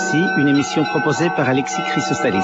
Orthodoxie, une émission proposée par Alexis Chrysostalis.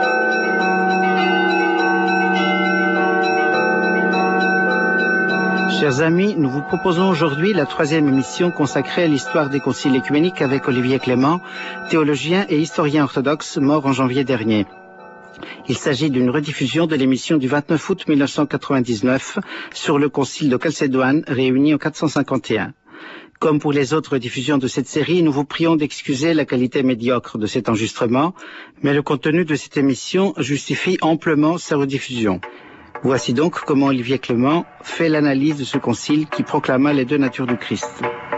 Chers amis, nous vous proposons aujourd'hui la troisième émission consacrée à l'histoire des conciles œcuméniques avec Olivier Clément, théologien et historien orthodoxe mort en janvier dernier. Il s'agit d'une rediffusion de l'émission du 29 août 1999 sur le concile de Chalcédoine réuni en 451. Comme pour les autres diffusions de cette série, nous vous prions d'excuser la qualité médiocre de cet enregistrement, mais le contenu de cette émission justifie amplement sa rediffusion. Voici donc comment Olivier Clément fait l'analyse de ce concile qui proclama les deux natures du Christ.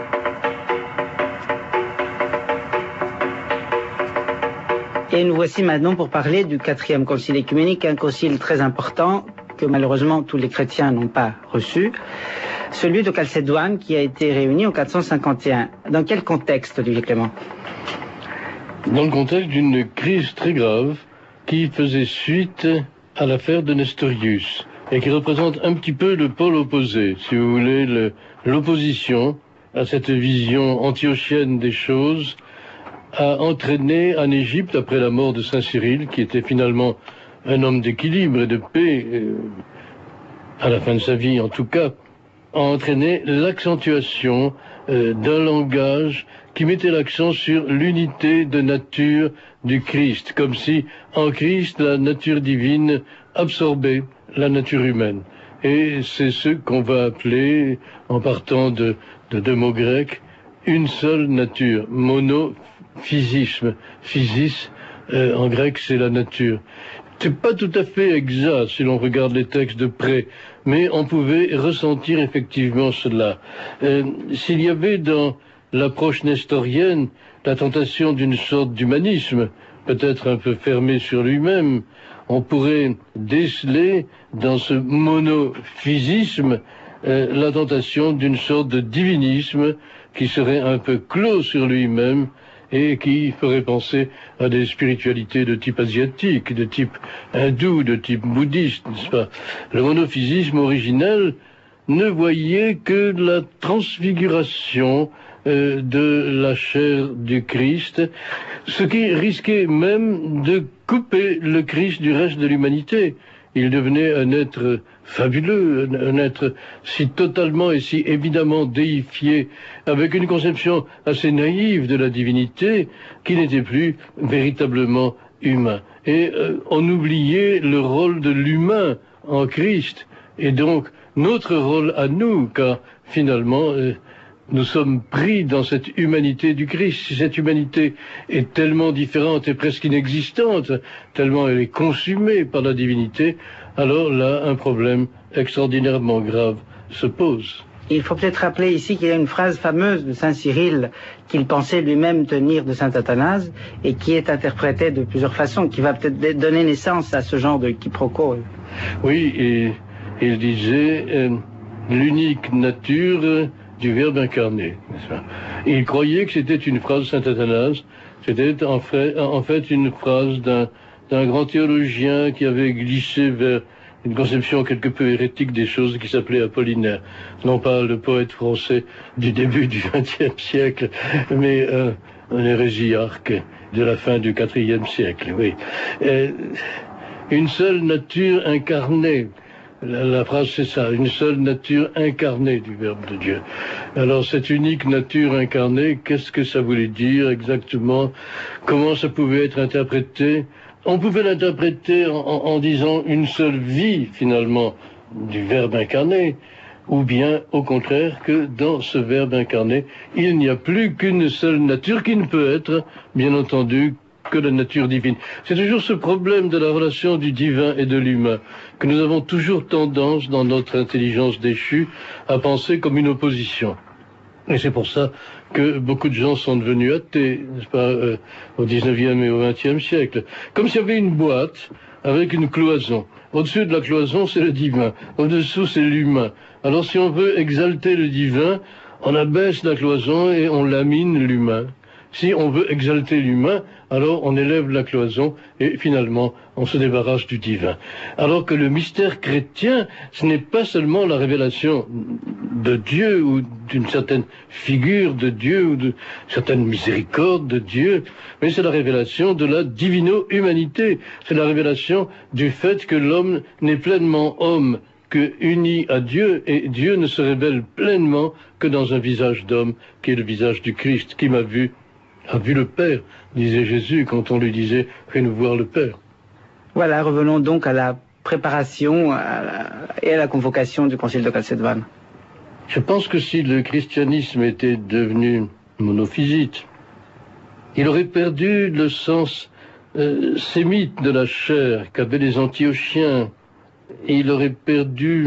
Et nous voici maintenant pour parler du quatrième concile œcuménique, un concile très important que malheureusement tous les chrétiens n'ont pas reçu, celui de Chalcédoine qui a été réuni en 451. Dans quel contexte, Olivier Clément? Dans le contexte d'une crise très grave qui faisait suite à l'affaire de Nestorius et qui représente un petit peu le pôle opposé, si vous voulez, l'opposition à cette vision antiochienne des choses a entraîné en Égypte, après la mort de Saint Cyril, qui était finalement un homme d'équilibre et de paix, à la fin de sa vie en tout cas, a entraîné l'accentuation d'un langage qui mettait l'accent sur l'unité de nature du Christ, comme si en Christ la nature divine absorbait la nature humaine. Et c'est ce qu'on va appeler, en partant de deux mots grecs, une seule nature, monophysisme. Physis, en grec, c'est la nature. C'est pas tout à fait exact si l'on regarde les textes de près, mais on pouvait ressentir effectivement cela. S'il y avait dans l'approche nestorienne la tentation d'une sorte d'humanisme, peut-être un peu fermé sur lui-même, on pourrait déceler dans ce monophysisme la tentation d'une sorte de divinisme qui serait un peu clos sur lui-même et qui ferait penser à des spiritualités de type asiatique, de type hindou, de type bouddhiste, n'est-ce pas? Le monophysisme originel ne voyait que la transfiguration de la chair du Christ, ce qui risquait même de couper le Christ du reste de l'humanité. Il devenait un être fabuleux, un être si totalement et si évidemment déifié, avec une conception assez naïve de la divinité, qui n'était plus véritablement humain. Et on oubliait le rôle de l'humain en Christ, et donc notre rôle à nous, car finalement nous sommes pris dans cette humanité du Christ. Si cette humanité est tellement différente et presque inexistante, tellement elle est consumée par la divinité, alors là, un problème extraordinairement grave se pose. Il faut peut-être rappeler ici qu'il y a une phrase fameuse de Saint Cyril qu'il pensait lui-même tenir de Saint Athanase et qui est interprétée de plusieurs façons, qui va peut-être donner naissance à ce genre de quiproquo. Oui, et il disait l'unique nature du Verbe incarné, n'est-ce pas? Il croyait que c'était une phrase de Saint Athanase, c'était en fait une phrase d'un grand théologien qui avait glissé vers une conception quelque peu hérétique des choses qui s'appelait Apollinaire. Non pas le poète français du début du XXe siècle, mais un hérésiarque de la fin du IVe siècle, oui. Une seule nature incarnée. La phrase c'est ça, une seule nature incarnée du Verbe de Dieu. Alors cette unique nature incarnée, qu'est-ce que ça voulait dire exactement? Comment ça pouvait être interprété? On pouvait l'interpréter en disant une seule vie finalement du Verbe incarné, ou bien au contraire que dans ce Verbe incarné, il n'y a plus qu'une seule nature qui ne peut être, bien entendu, que la nature divine. C'est toujours ce problème de la relation du divin et de l'humain que nous avons toujours tendance, dans notre intelligence déchue, à penser comme une opposition. Et c'est pour ça que beaucoup de gens sont devenus athées, n'est-ce pas, au XIXe et au XXe siècle. Comme s'il y avait une boîte avec une cloison. Au-dessus de la cloison, c'est le divin. Au-dessous, c'est l'humain. Alors si on veut exalter le divin, on abaisse la cloison et on lamine l'humain. si on veut exalter l'humain, alors on élève la cloison et finalement on se débarrasse du divin. Alors que le mystère chrétien, ce n'est pas seulement la révélation de Dieu ou d'une certaine figure de Dieu ou d'une certaine miséricorde de Dieu, mais c'est la révélation de la divino-humanité. C'est la révélation du fait que l'homme n'est pleinement homme que uni à Dieu, et Dieu ne se révèle pleinement que dans un visage d'homme, qui est le visage du Christ. Qui m'a vu, a vu le Père, disait Jésus quand on lui disait « Fais-nous voir le Père ». Voilà, revenons donc à la préparation et à la convocation du Concile de Chalcédoine. Je pense que si le christianisme était devenu monophysite, il aurait perdu le sens sémite de la chair qu'avaient les Antiochiens. Il aurait perdu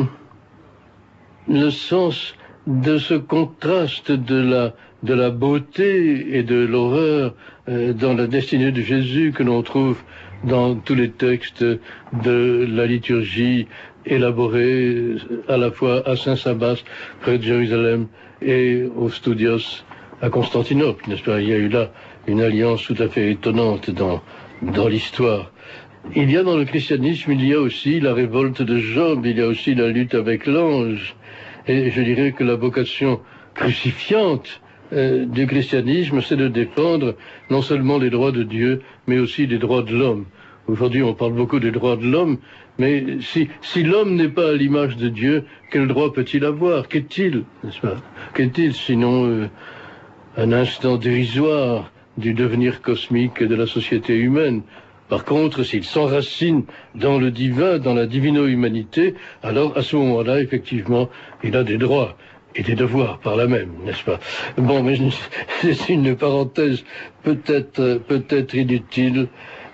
le sens de ce contraste de la beauté et de l'horreur dans la destinée de Jésus que l'on trouve dans tous les textes de la liturgie élaborée à la fois à Saint-Sabas, près de Jérusalem, et aux Studios à Constantinople, n'est-ce pas? Il y a eu là une alliance tout à fait étonnante dans l'histoire. Il y a dans le christianisme, il y a aussi la révolte de Job, il y a aussi la lutte avec l'ange. Et je dirais que la vocation crucifiante du christianisme, c'est de défendre non seulement les droits de Dieu, mais aussi les droits de l'homme. Aujourd'hui, on parle beaucoup des droits de l'homme, mais si l'homme n'est pas à l'image de Dieu, quel droit peut-il avoir? Qu'est-il, n'est-ce pas? Qu'est-il sinon un instant dérisoire du devenir cosmique de la société humaine? Par contre, s'il s'enracine dans le divin, dans la divino-humanité, alors à ce moment-là, effectivement, il a des droits et des devoirs par là même, n'est-ce pas? Bon, mais c'est une parenthèse peut-être inutile.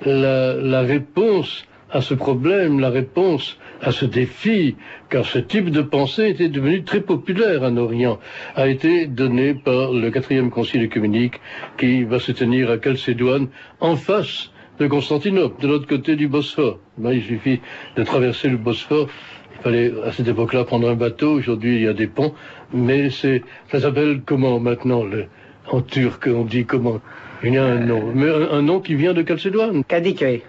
La réponse à ce problème, la réponse à ce défi, car ce type de pensée était devenu très populaire en Orient, a été donnée par le 4e Concile œcuménique qui va se tenir à Chalcédoine, en face de Constantinople, de l'autre côté du Bosphore. Ben, il suffit de traverser le Bosphore. Il fallait à cette époque-là prendre un bateau. Aujourd'hui, il y a des ponts. Mais ça s'appelle comment maintenant en turc, on dit comment? Il y a un nom. Mais un nom qui vient de Chalcédoine. Kadıköy.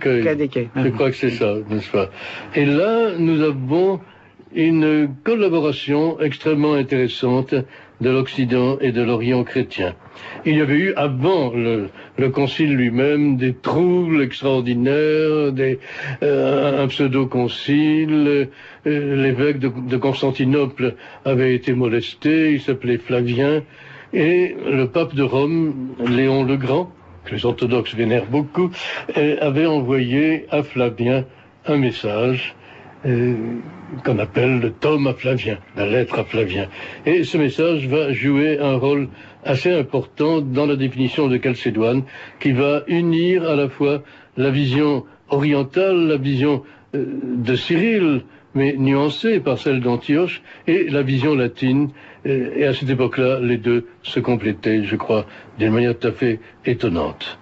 Je crois que c'est ça, n'est-ce pas? Et là, nous avons une collaboration extrêmement intéressante de l'Occident et de l'Orient chrétien. Il y avait eu avant le concile lui-même des troubles extraordinaires, un pseudo-concile. L'évêque de Constantinople avait été molesté, il s'appelait Flavien, et le pape de Rome, Léon le Grand, que les orthodoxes vénèrent beaucoup, avait envoyé à Flavien un message qu'on appelle le tome à Flavien, la lettre à Flavien. Et ce message va jouer un rôle assez important dans la définition de Chalcédoine, qui va unir à la fois la vision orientale, la vision de Cyril, mais nuancée par celle d'Antioche, et la vision latine. Et à cette époque-là, les deux se complétaient, je crois, d'une manière tout à fait étonnante.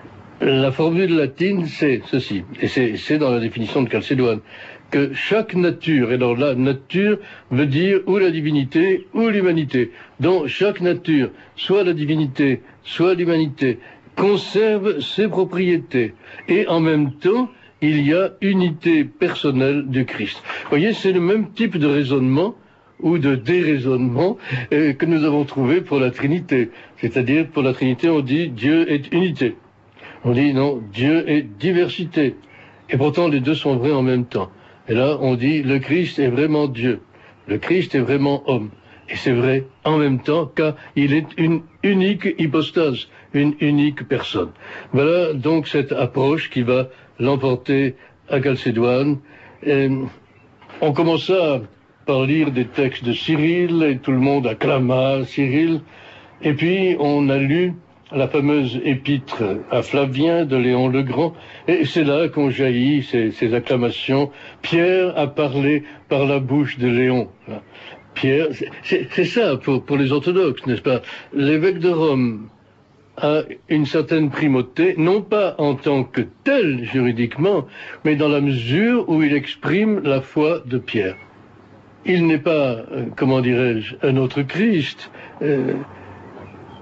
La formule latine, c'est ceci, et c'est dans la définition de Chalcédoine, que chaque nature, et alors là, nature veut dire ou la divinité ou l'humanité, donc chaque nature, soit la divinité, soit l'humanité, conserve ses propriétés, et en même temps, il y a unité personnelle du Christ. Vous voyez, c'est le même type de raisonnement ou de déraisonnement que nous avons trouvé pour la Trinité. C'est-à-dire, pour la Trinité, on dit Dieu est unité. On dit non, Dieu est diversité. Et pourtant, les deux sont vrais en même temps. Et là, on dit le Christ est vraiment Dieu. Le Christ est vraiment homme. Et c'est vrai en même temps, car il est une unique hypostase, une unique personne. Voilà donc cette approche qui va l'emporter à Chalcédoine. Et on commença par lire des textes de Cyril, et tout le monde acclama Cyril. Et puis, on a lu la fameuse épître à Flavien de Léon le Grand, et c'est là qu'ont jailli ces acclamations. Pierre a parlé par la bouche de Léon. Pierre, c'est ça pour les orthodoxes, n'est-ce pas? L'évêque de Rome a une certaine primauté, non pas en tant que tel juridiquement, mais dans la mesure où il exprime la foi de Pierre. Il n'est pas, comment dirais-je, un autre Christ.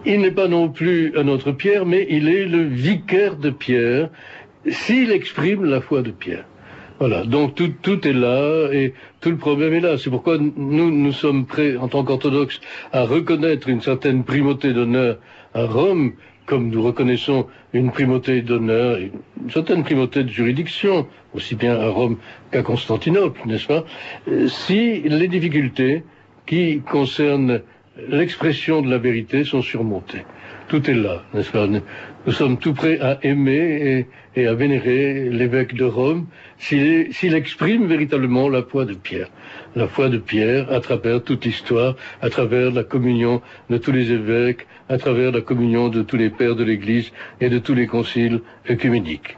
il n'est pas non plus un autre Pierre, mais il est le vicaire de Pierre, s'il exprime la foi de Pierre. Voilà, donc tout est là et tout le problème est là. C'est pourquoi nous sommes prêts, en tant qu'orthodoxes, à reconnaître une certaine primauté d'honneur à Rome, comme nous reconnaissons une primauté d'honneur, une certaine primauté de juridiction, aussi bien à Rome qu'à Constantinople, n'est-ce pas? Si les difficultés qui concernent l'expression de la vérité sont surmontées. Tout est là, n'est-ce pas? Nous sommes tout prêts à aimer et à vénérer l'évêque de Rome s'il exprime véritablement la foi de Pierre. La foi de Pierre à travers toute l'histoire, à travers la communion de tous les évêques, à travers la communion de tous les pères de l'Église et de tous les conciles œcuméniques.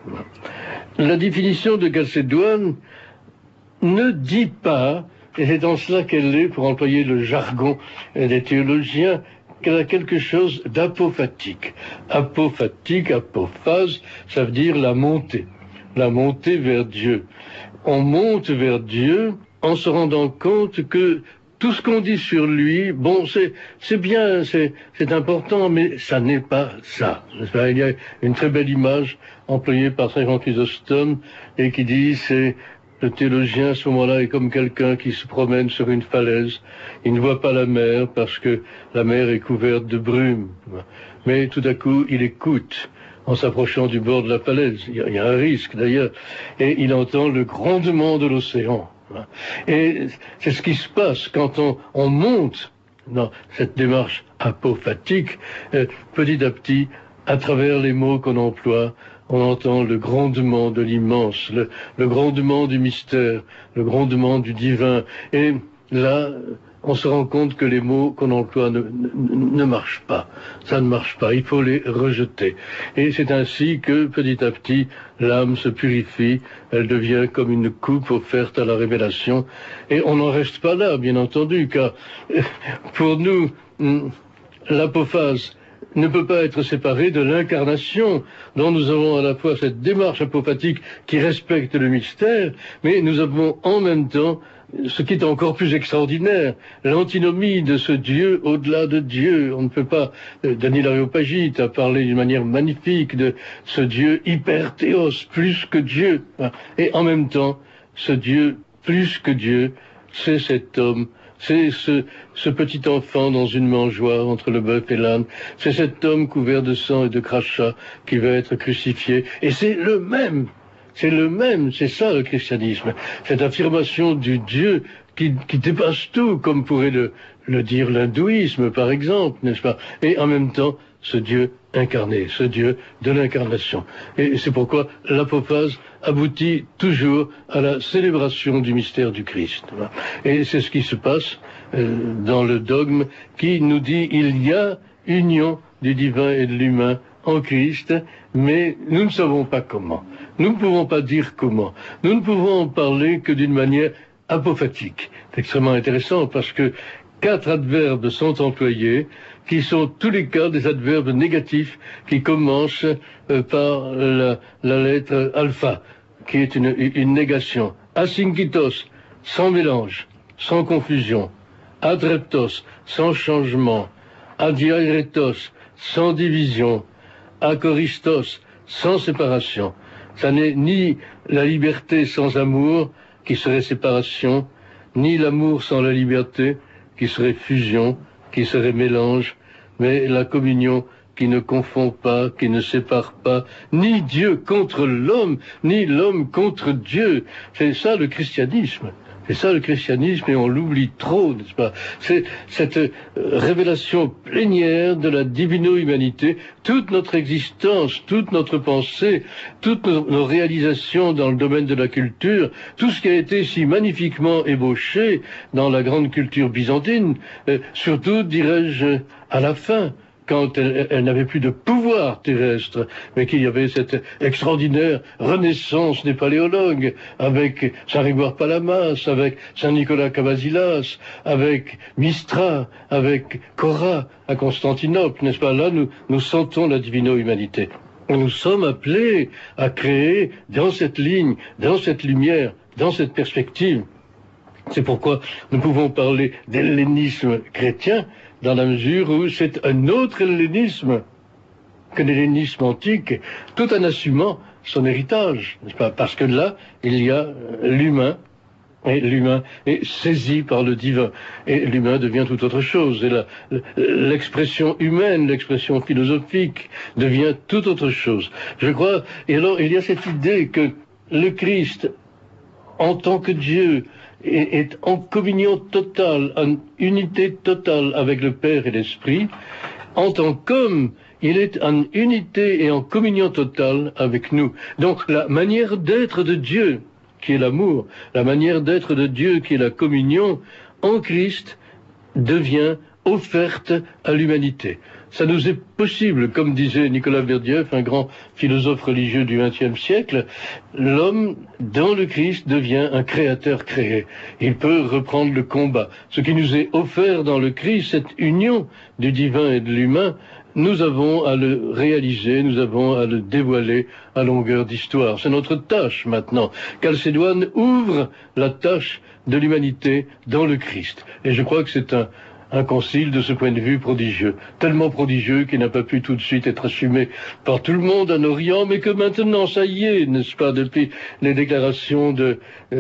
La définition de Calcédoine ne dit pas, et c'est en cela qu'elle est, pour employer le jargon des théologiens, qu'elle a quelque chose d'apophatique. Apophatique, apophase, ça veut dire la montée vers Dieu. On monte vers Dieu en se rendant compte que tout ce qu'on dit sur lui, bon, c'est bien, c'est important, mais ça n'est pas ça. Il y a une très belle image employée par Saint Jean Chrysostome et qui dit, le théologien à ce moment-là est comme quelqu'un qui se promène sur une falaise. Il ne voit pas la mer parce que la mer est couverte de brume. Mais tout à coup, il écoute en s'approchant du bord de la falaise. Il y a un risque d'ailleurs. Et il entend le grondement de l'océan. Et c'est ce qui se passe quand on monte dans cette démarche apophatique, petit à petit, à travers les mots qu'on emploie, on entend le grondement de l'immense, le grondement du mystère, le grondement du divin. Et là, on se rend compte que les mots qu'on emploie ne marchent pas. Ça ne marche pas, il faut les rejeter. Et c'est ainsi que, petit à petit, l'âme se purifie, elle devient comme une coupe offerte à la révélation. Et on n'en reste pas là, bien entendu, car pour nous, l'apophase ne peut pas être séparée de l'incarnation, dont nous avons à la fois cette démarche apophatique qui respecte le mystère, mais nous avons en même temps ce qui est encore plus extraordinaire, l'antinomie de ce Dieu au-delà de Dieu. On ne peut pas, Daniel Areopagite a parlé d'une manière magnifique de ce Dieu hyperthéos, plus que Dieu. Et en même temps, ce Dieu plus que Dieu, c'est cet homme, c'est ce petit enfant dans une mangeoire entre le bœuf et l'âne, c'est cet homme couvert de sang et de crachats qui va être crucifié. Et c'est le même. C'est le même, c'est ça le christianisme. Cette affirmation du Dieu qui dépasse tout, comme pourrait le dire l'hindouisme, par exemple, n'est-ce pas? Et en même temps, ce Dieu incarné, ce Dieu de l'incarnation. Et c'est pourquoi l'apophase aboutit toujours à la célébration du mystère du Christ. Et c'est ce qui se passe dans le dogme qui nous dit il y a union du divin et de l'humain en Christ, mais nous ne savons pas comment. Nous ne pouvons pas dire comment. Nous ne pouvons en parler que d'une manière apophatique. C'est extrêmement intéressant parce que 4 adverbes sont employés qui sont tous les cas des adverbes négatifs qui commencent par la lettre alpha, qui est une négation. Asynkitos, sans mélange, sans confusion. Adreptos, sans changement. Adiaretos, sans division. Akoristos, sans séparation. Ça n'est ni la liberté sans amour, qui serait séparation, ni l'amour sans la liberté, qui serait fusion, qui serait mélange, mais la communion qui ne confond pas, qui ne sépare pas, ni Dieu contre l'homme, ni l'homme contre Dieu. C'est ça le christianisme. C'est ça le christianisme et on l'oublie trop, n'est-ce pas? C'est cette révélation plénière de la divino-humanité. Toute notre existence, toute notre pensée, toutes nos réalisations dans le domaine de la culture, tout ce qui a été si magnifiquement ébauché dans la grande culture byzantine, surtout, dirais-je, à la fin, quand elle n'avait plus de pouvoir terrestre, mais qu'il y avait cette extraordinaire renaissance des paléologues, avec Saint-Rigoire Palamas, avec Saint-Nicolas Cavasilas, avec Mistra, avec Cora à Constantinople, n'est-ce pas? Là, nous sentons la divino-humanité. Nous sommes appelés à créer dans cette ligne, dans cette lumière, dans cette perspective. C'est pourquoi nous pouvons parler d'hellénisme chrétien, dans la mesure où c'est un autre hellénisme que l'hellénisme antique, tout en assumant son héritage, n'est-ce pas? Parce que là, il y a l'humain, et l'humain est saisi par le divin, et l'humain devient tout autre chose, et l'expression humaine, l'expression philosophique devient tout autre chose. Je crois, et alors il y a cette idée que le Christ, en tant que Dieu, est en communion totale, en unité totale avec le Père et l'Esprit. En tant qu'homme, il est en unité et en communion totale avec nous. Donc la manière d'être de Dieu, qui est l'amour, la manière d'être de Dieu, qui est la communion, en Christ, devient offerte à l'humanité. Ça nous est possible, comme disait Nicolas Berdyaev, un grand philosophe religieux du XXe siècle, l'homme, dans le Christ, devient un créateur créé. Il peut reprendre le combat. Ce qui nous est offert dans le Christ, cette union du divin et de l'humain, nous avons à le réaliser, nous avons à le dévoiler à longueur d'histoire. C'est notre tâche maintenant. Chalcédoine ouvre la tâche de l'humanité dans le Christ. Et je crois que c'est un concile de ce point de vue prodigieux, tellement prodigieux qu'il n'a pas pu tout de suite être assumé par tout le monde en Orient, mais que maintenant, ça y est, n'est-ce pas, depuis les déclarations de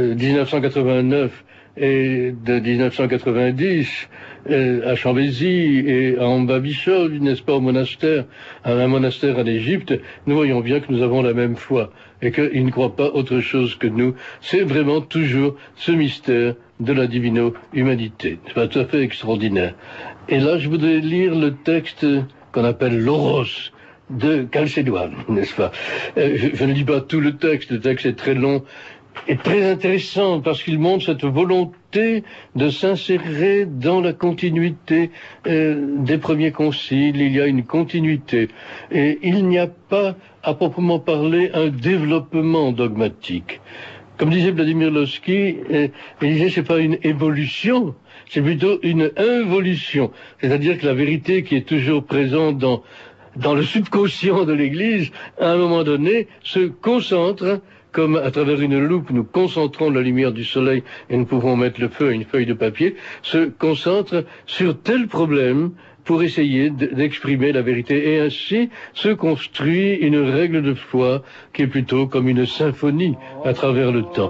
1989 et de 1990 à Chambézy et à Amba-Bishol, n'est-ce pas, au monastère, à un monastère en Égypte, nous voyons bien que nous avons la même foi et qu'ils ne croient pas autre chose que nous. C'est vraiment toujours ce mystère de la divino-humanité. C'est pas tout à fait extraordinaire. Et là, je voudrais lire le texte qu'on appelle l'Oros de Chalcédoine, n'est-ce pas? Je ne lis pas tout le texte est très long et très intéressant parce qu'il montre cette volonté de s'insérer dans la continuité des premiers conciles. Il y a une continuité et il n'y a pas, à proprement parler, un développement dogmatique. Comme disait Vladimir Lossky, il disait c'est pas une évolution, c'est plutôt une involution. C'est-à-dire que la vérité qui est toujours présente dans le subconscient de l'Église, à un moment donné, se concentre, comme à travers une loupe, nous concentrons la lumière du soleil et nous pouvons mettre le feu à une feuille de papier, se concentre sur tel problème pour essayer d'exprimer la vérité. Et ainsi se construit une règle de foi qui est plutôt comme une symphonie à travers le temps.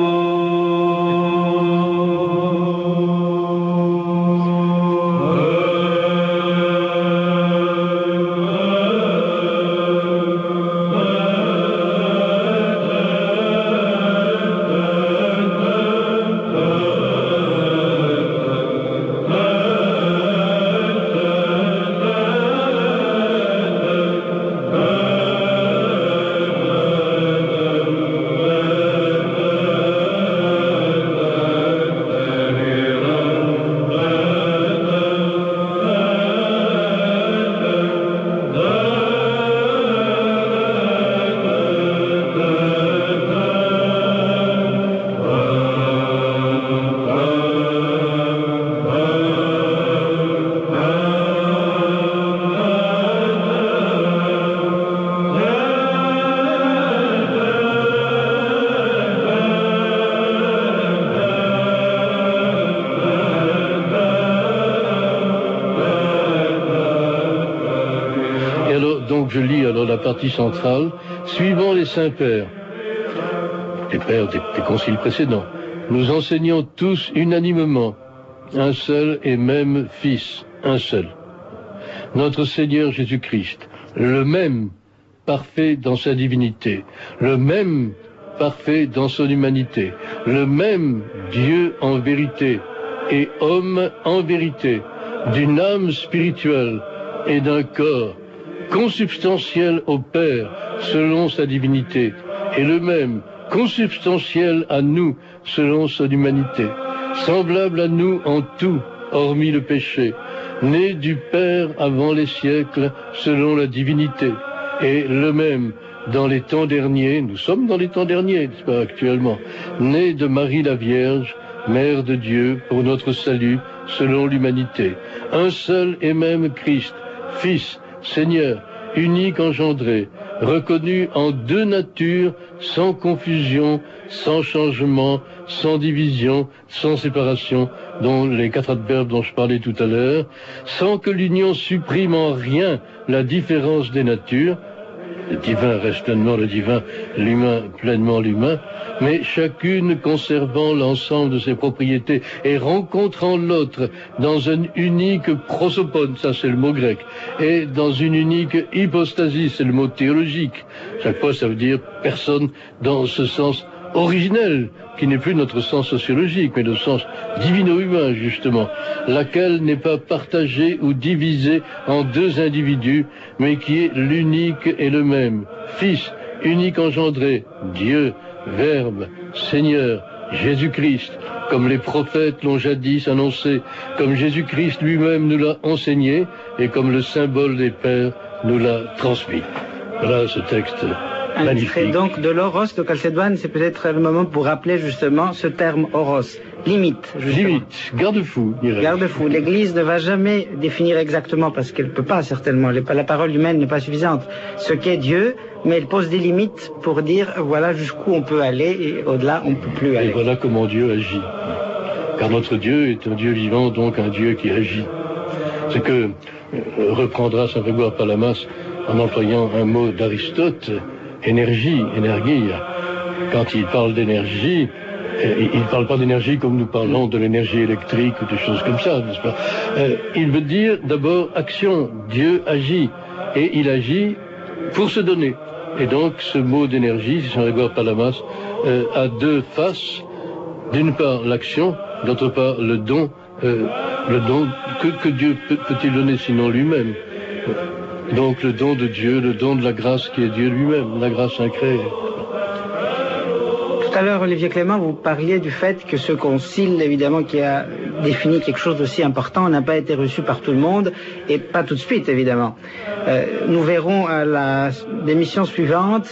Je lis alors la partie centrale, suivant les saints pères, les pères des conciles précédents, nous enseignons tous unanimement un seul et même Fils, un seul, notre Seigneur Jésus-Christ, le même parfait dans sa divinité, le même parfait dans son humanité, le même Dieu en vérité et homme en vérité, d'une âme spirituelle et d'un corps, consubstantiel au Père selon sa divinité, et le même consubstantiel à nous selon son humanité, semblable à nous en tout, hormis le péché, né du Père avant les siècles selon la divinité, et le même dans les temps derniers, nous sommes dans les temps derniers, n'est-ce pas, actuellement, né de Marie la Vierge, Mère de Dieu, pour notre salut selon l'humanité, un seul et même Christ, Fils, Seigneur, unique engendré, reconnu en deux natures, sans confusion, sans changement, sans division, sans séparation, dont les 4 adverbes dont je parlais tout à l'heure, sans que l'union supprime en rien la différence des natures. Le divin reste pleinement le divin, l'humain pleinement l'humain, mais chacune conservant l'ensemble de ses propriétés et rencontrant l'autre dans un unique prosopone, ça c'est le mot grec, et dans une unique hypostasie, c'est le mot théologique. Chaque fois ça veut dire personne dans ce sens originel, qui n'est plus notre sens sociologique, mais le sens divino-humain, justement, laquelle n'est pas partagée ou divisée en 2 individus, mais qui est l'unique et le même, Fils, unique engendré, Dieu, Verbe, Seigneur, Jésus-Christ, comme les prophètes l'ont jadis annoncé, comme Jésus-Christ lui-même nous l'a enseigné, et comme le symbole des pères nous l'a transmis. Voilà ce texte. Magnifique. Donc de l'oros de Chalcédoine, c'est peut-être le moment pour rappeler justement ce terme oros, limite. Justement. Limite, garde-fou. Garde-fou. L'Église ne va jamais définir exactement, parce qu'elle ne peut pas certainement, la parole humaine n'est pas suffisante, ce qu'est Dieu, mais elle pose des limites pour dire voilà jusqu'où on peut aller et au-delà on ne peut plus aller. Et voilà comment Dieu agit. Car notre Dieu est un Dieu vivant, donc un Dieu qui agit. Ce que reprendra Saint Grégoire Palamas en employant un mot d'Aristote, énergie, énergia. Quand il parle d'énergie, il ne parle pas d'énergie comme nous parlons de l'énergie électrique ou des choses comme ça, n'est-ce pas? Il veut dire d'abord action. Dieu agit. Et il agit pour se donner. Et donc ce mot d'énergie, Saint Grégoire Palamas, a 2 faces. D'une part l'action, d'autre part le don. Le don que Dieu peut-il donner sinon lui-même? Donc le don de Dieu, le don de la grâce qui est Dieu lui-même, la grâce incréée. Tout à l'heure, Olivier Clément, vous parliez du fait que ce concile, évidemment, qui a défini quelque chose d'aussi important, n'a pas été reçu par tout le monde, et pas tout de suite, évidemment. Nous verrons à l'émission suivante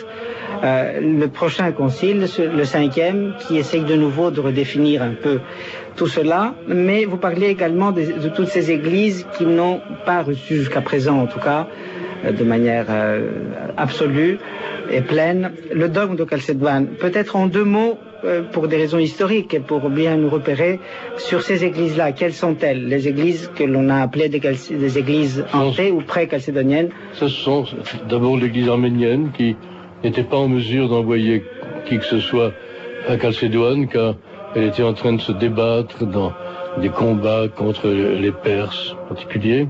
le prochain concile, le 5e, qui essaye de nouveau de redéfinir un peu tout cela, mais vous parliez également de toutes ces églises qui n'ont pas reçu jusqu'à présent, en tout cas, de manière absolue et pleine, le dogme de Chalcédoine. Peut-être en 2 mots, pour des raisons historiques et pour bien nous repérer, sur ces églises-là, quelles sont-elles? Les églises que l'on a appelées des églises hantées ou pré-chalcédoniennes? Ce sont d'abord l'église arménienne qui n'était pas en mesure d'envoyer qui que ce soit à Chalcédoine, car elle était en train de se débattre dans des combats contre les Perses en particulier.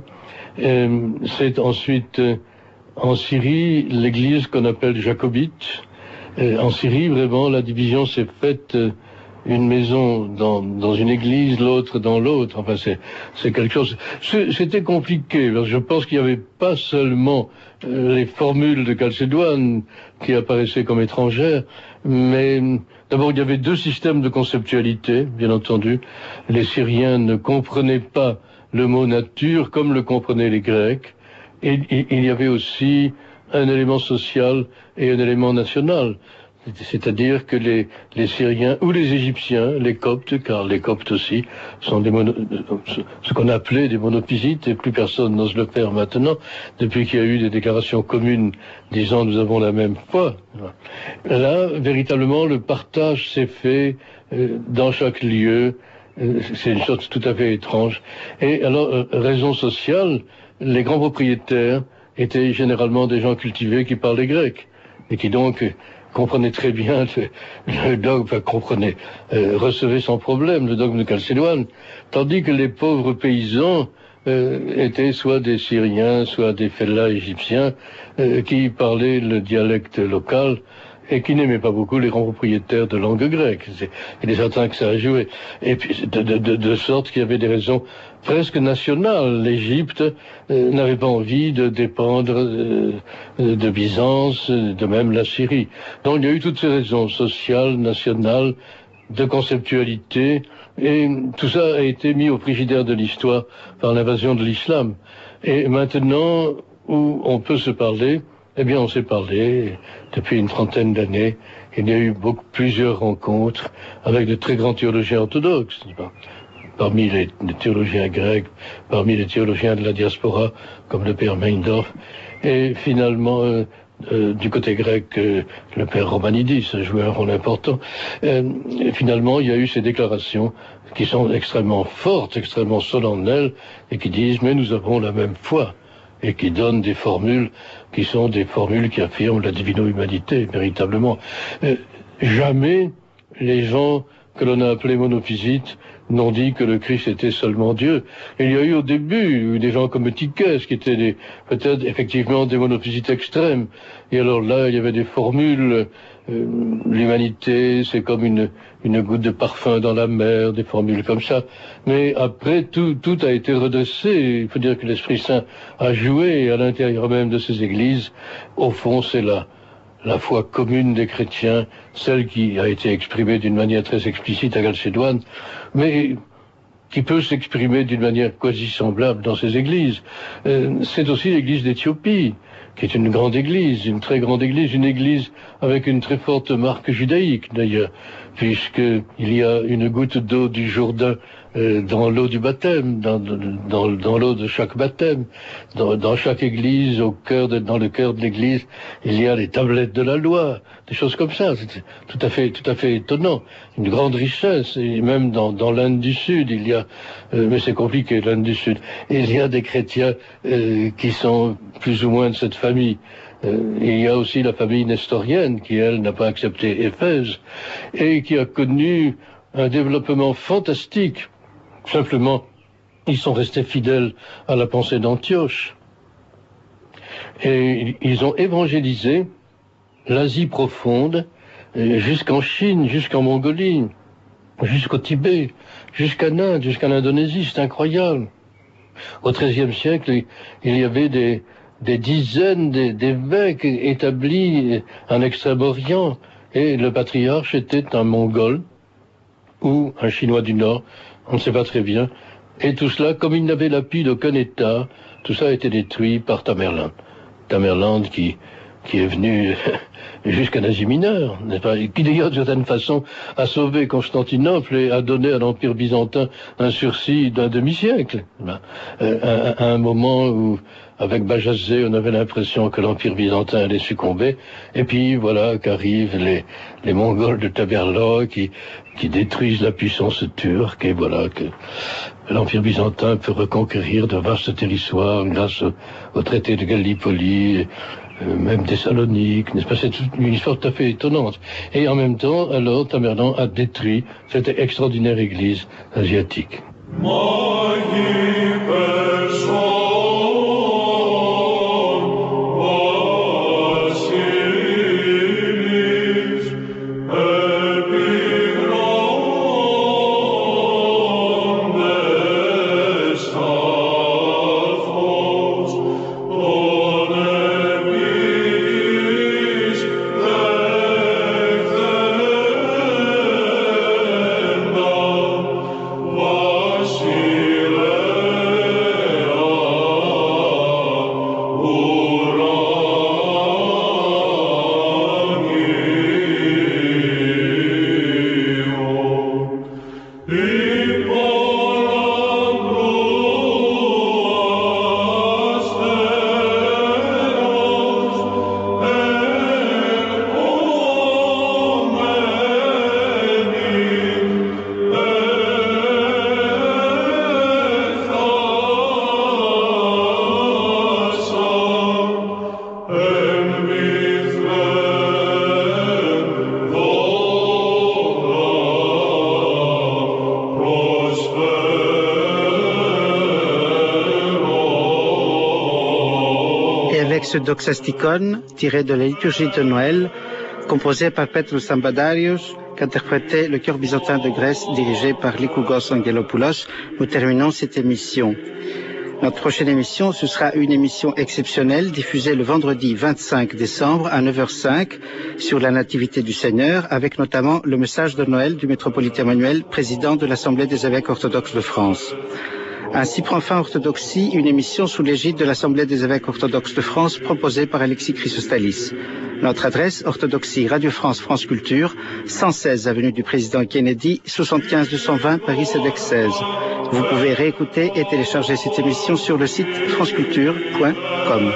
C'est ensuite en Syrie l'église qu'on appelle jacobite. En Syrie, vraiment, la division s'est faite une maison dans une église, l'autre dans l'autre. Enfin, c'est quelque chose. C'était compliqué. Parce que je pense qu'il n'y avait pas seulement les formules de Chalcédoine qui apparaissaient comme étrangères, mais d'abord il y avait 2 systèmes de conceptualité, bien entendu. Les Syriens ne comprenaient pas le mot nature comme le comprenaient les Grecs, et il y avait aussi un élément social et un élément national. C'est-à-dire que les Syriens ou les Égyptiens, les Coptes, car les Coptes aussi sont ce qu'on appelait des monophysites, et plus personne n'ose le faire maintenant, depuis qu'il y a eu des déclarations communes disant nous avons la même foi. Là, véritablement, le partage s'est fait dans chaque lieu. C'est une chose tout à fait étrange. Et alors, raison sociale, les grands propriétaires étaient généralement des gens cultivés qui parlaient grec, et qui donc comprenaient très bien le dogme, recevaient sans problème le dogme de Chalcédoine, tandis que les pauvres paysans étaient soit des Syriens, soit des fellahs égyptiens, qui parlaient le dialecte local, et qui n'aimaient pas beaucoup les grands propriétaires de langue grecque. Il est certain que ça a joué. Et puis, de sorte qu'il y avait des raisons presque nationales. L'Égypte n'avait pas envie de dépendre de Byzance, de même la Syrie. Donc il y a eu toutes ces raisons sociales, nationales, de conceptualité, et tout ça a été mis au frigidaire de l'histoire par l'invasion de l'islam. Et maintenant, où on peut se parler, eh bien, on s'est parlé depuis une 30aine d'années. Il y a eu plusieurs rencontres avec de très grands théologiens orthodoxes, parmi les théologiens grecs, parmi les théologiens de la diaspora, comme le père Meindorf, et finalement, du côté grec, le père Romanidis a joué un rôle important. Finalement, il y a eu ces déclarations qui sont extrêmement fortes, extrêmement solennelles, et qui disent « mais nous avons la même foi », et qui donnent des formules qui sont des formules qui affirment la divino-humanité, véritablement. Jamais les gens que l'on a appelés monophysites n'ont dit que le Christ était seulement Dieu. Il y a eu au début des gens comme Tiquès qui étaient peut-être effectivement des monophysites extrêmes. Et alors là, il y avait des formules, l'humanité c'est comme une goutte de parfum dans la mer, des formules comme ça. Mais après, tout a été redressé. Il faut dire que l'Esprit Saint a joué à l'intérieur même de ces églises. Au fond, c'est la foi commune des chrétiens, celle qui a été exprimée d'une manière très explicite à Chalcédoine, mais qui peut s'exprimer d'une manière quasi semblable dans ces églises. C'est aussi l'église d'Éthiopie, qui est une grande église, une très grande église, une église avec une très forte marque judaïque d'ailleurs, puisqu'il y a une goutte d'eau du Jourdain dans l'eau du baptême, dans l'eau de chaque baptême, dans chaque église, dans le cœur de l'église, il y a les tablettes de la loi, des choses comme ça. C'est tout à fait étonnant, une grande richesse. Et même dans l'Inde du Sud, il y a, mais c'est compliqué l'Inde du Sud, il y a des chrétiens qui sont plus ou moins de cette famille. Il y a aussi la famille nestorienne qui, elle, n'a pas accepté Éphèse et qui a connu un développement fantastique. Simplement, ils sont restés fidèles à la pensée d'Antioche. Et ils ont évangélisé l'Asie profonde jusqu'en Chine, jusqu'en Mongolie, jusqu'au Tibet, jusqu'en Inde, jusqu'en Indonésie. C'est incroyable. Au XIIIe siècle, il y avait des dizaines d'évêques établis en Extrême-Orient, et le patriarche était un Mongol ou un Chinois du Nord, on ne sait pas très bien. Et tout cela, comme il n'avait l'appui d'aucun État, tout ça a été détruit par Tamerlane. Tamerlane qui est venu jusqu'en Asie mineure, n'est-ce pas, qui d'ailleurs, de certaine façon, a sauvé Constantinople et a donné à l'Empire byzantin un sursis d'un demi-siècle. À un moment où, avec Bajazet, on avait l'impression que l'Empire byzantin allait succomber, et puis voilà qu'arrivent les Mongols de Tamerlan qui détruisent la puissance turque, et voilà que l'Empire byzantin peut reconquérir de vastes territoires grâce au traité de Gallipoli, même Thessalonique, n'est-ce pas? C'est une histoire tout à fait étonnante. Et en même temps, alors, Tamerlan a détruit cette extraordinaire église asiatique. Ce doxasticon, tiré de la liturgie de Noël, composé par Petrus Ambadarius, qu'interprétait le chœur byzantin de Grèce dirigé par Lykougos Angelopoulos, nous terminons cette émission. Notre prochaine émission, ce sera une émission exceptionnelle diffusée le vendredi 25 décembre à 9h05 sur la Nativité du Seigneur, avec notamment le message de Noël du métropolite Emmanuel, président de l'Assemblée des évêques orthodoxes de France. Ainsi prend fin Orthodoxie, une émission sous l'égide de l'Assemblée des évêques orthodoxes de France proposée par Alexis Chrysostalis. Notre adresse, Orthodoxie, Radio France, France Culture, 116 avenue du Président Kennedy, 75 220 Paris CEDEX 16. Vous pouvez réécouter et télécharger cette émission sur le site franceculture.com.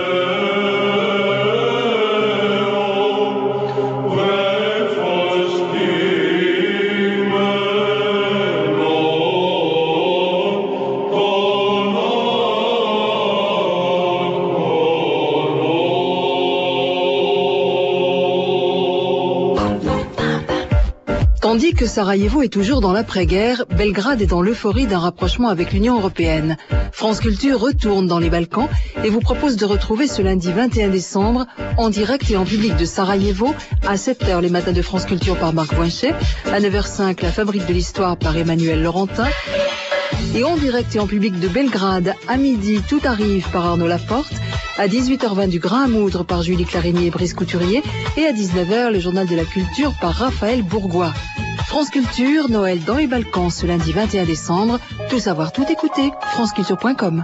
Tandis que Sarajevo est toujours dans l'après-guerre, Belgrade est dans l'euphorie d'un rapprochement avec l'Union européenne. France Culture retourne dans les Balkans et vous propose de retrouver ce lundi 21 décembre, en direct et en public de Sarajevo, à 7h les matins de France Culture par Marc Voinchet, à 9h05 la Fabrique de l'Histoire par Emmanuel Laurentin, et en direct et en public de Belgrade, à midi, Tout arrive par Arnaud Laporte, à 18h20 du Grain à moudre par Julie Clarigny et Brice Couturier, et à 19h le Journal de la Culture par Raphaël Bourgois. France Culture, Noël dans les Balkans ce lundi 21 décembre. Tout savoir, tout écouter, franceculture.com.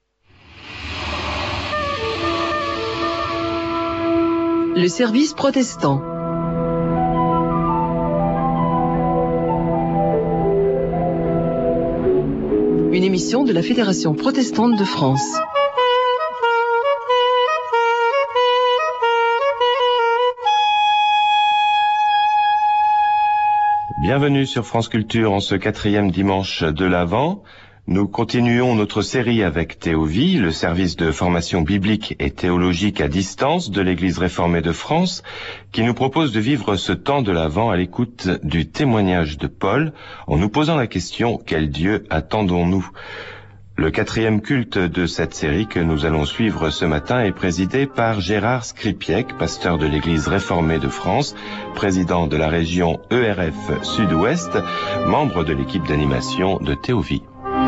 Le service protestant. Une émission de la Fédération protestante de France. Bienvenue sur France Culture en ce 4e dimanche de l'Avent. Nous continuons notre série avec Théovie, le service de formation biblique et théologique à distance de l'Église réformée de France, qui nous propose de vivre ce temps de l'Avent à l'écoute du témoignage de Paul, en nous posant la question « Quel Dieu attendons-nous » Le 4e culte de cette série que nous allons suivre ce matin est présidé par Gérard Skripiec, pasteur de l'Église réformée de France, président de la région ERF Sud-Ouest, membre de l'équipe d'animation de Théovie.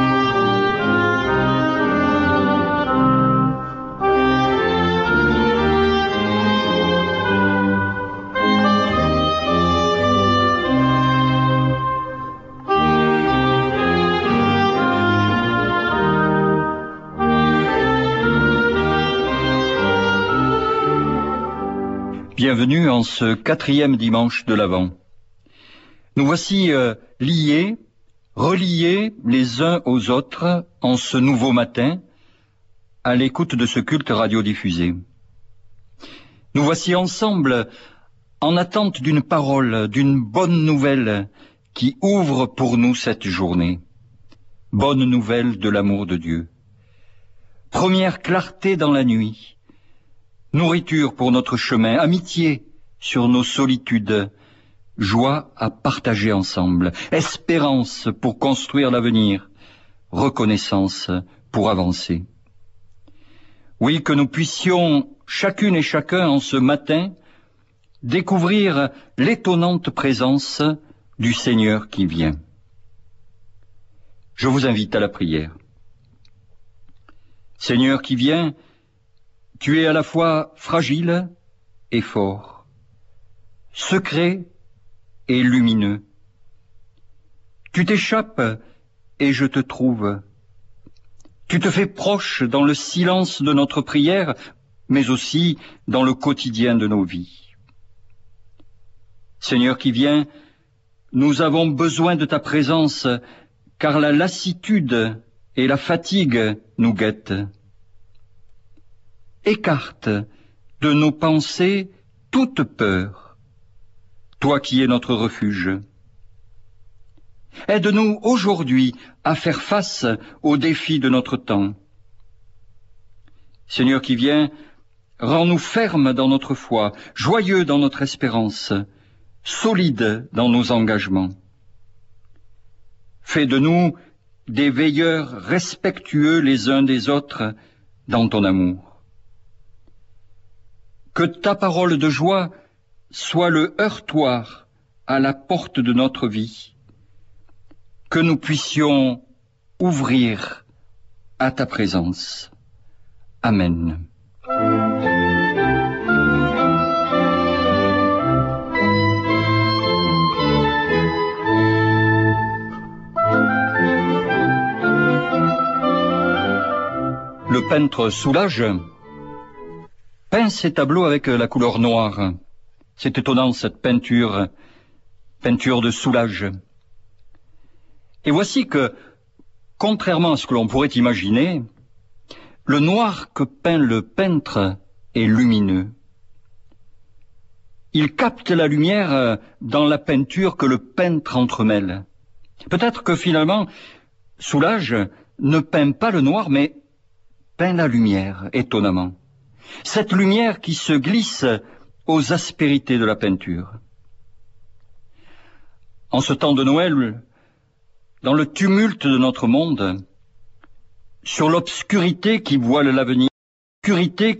Bienvenue en ce 4e dimanche de l'Avent. Nous voici liés, reliés les uns aux autres en ce nouveau matin, à l'écoute de ce culte radiodiffusé. Nous voici ensemble en attente d'une parole, d'une bonne nouvelle qui ouvre pour nous cette journée. Bonne nouvelle de l'amour de Dieu. Première clarté dans la nuit. Nourriture pour notre chemin, amitié sur nos solitudes, joie à partager ensemble, espérance pour construire l'avenir, reconnaissance pour avancer. Oui, que nous puissions, chacune et chacun en ce matin, découvrir l'étonnante présence du Seigneur qui vient. Je vous invite à la prière. Seigneur qui vient, tu es à la fois fragile et fort, secret et lumineux. Tu t'échappes et je te trouve. Tu te fais proche dans le silence de notre prière, mais aussi dans le quotidien de nos vies. Seigneur qui viens, nous avons besoin de ta présence, car la lassitude et la fatigue nous guettent. Écarte de nos pensées toute peur, toi qui es notre refuge. Aide-nous aujourd'hui à faire face aux défis de notre temps. Seigneur qui viens, rends-nous fermes dans notre foi, joyeux dans notre espérance, solides dans nos engagements. Fais de nous des veilleurs respectueux les uns des autres dans ton amour. Que ta parole de joie soit le heurtoir à la porte de notre vie, que nous puissions ouvrir à ta présence. Amen. Le peintre Soulages peint ses tableaux avec la couleur noire. C'est étonnant, cette peinture de Soulages. Et voici que, contrairement à ce que l'on pourrait imaginer, le noir que peint le peintre est lumineux. Il capte la lumière dans la peinture que le peintre entremêle. Peut-être que finalement, Soulages ne peint pas le noir, mais peint la lumière, étonnamment. Cette lumière qui se glisse aux aspérités de la peinture. En ce temps de Noël, dans le tumulte de notre monde, sur l'obscurité qui voile l'avenir, l'obscurité